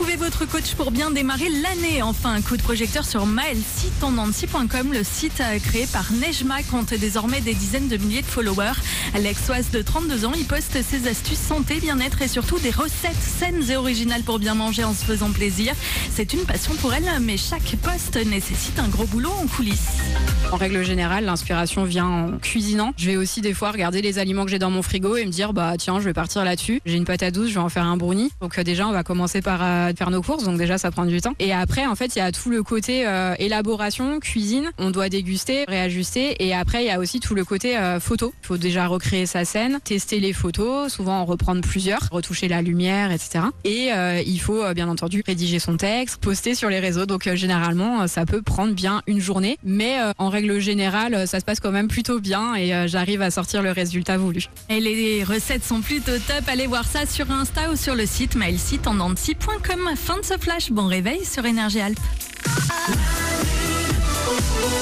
Trouvez votre coach pour bien démarrer l'année. Enfin, un coup de projecteur sur maelsitendancy.com. Le site créé par Nejma compte désormais des dizaines de milliers de followers. L'ex-Oise de 32 ans, il poste ses astuces santé, bien-être et surtout des recettes saines et originales pour bien manger en se faisant plaisir. C'est une passion pour elle, mais chaque poste nécessite un gros boulot en coulisses. En règle générale, l'inspiration vient en cuisinant. Je vais aussi des fois regarder les aliments que j'ai dans mon frigo et me dire tiens, je vais partir là-dessus. J'ai une pâte à douce, je vais en faire un brownie. Donc déjà, on va commencer par faire nos courses. Donc déjà, ça prend du temps. Et après, en fait, il y a tout le côté élaboration, cuisine. On doit déguster, réajuster. Et après, il y a aussi tout le côté photo. Il faut déjà recréer sa scène, tester les photos, souvent en reprendre plusieurs, retoucher la lumière, etc. Et il faut bien entendu rédiger son texte, poster sur les réseaux. Donc généralement, ça peut prendre bien une journée. Mais en règle générale, ça se passe quand même plutôt bien et j'arrive à sortir le résultat voulu. Et les recettes sont plutôt top. Allez voir ça sur Insta ou sur le site maelsitendancy.com. Fin de ce flash. Bon réveil sur Énergie Alpes.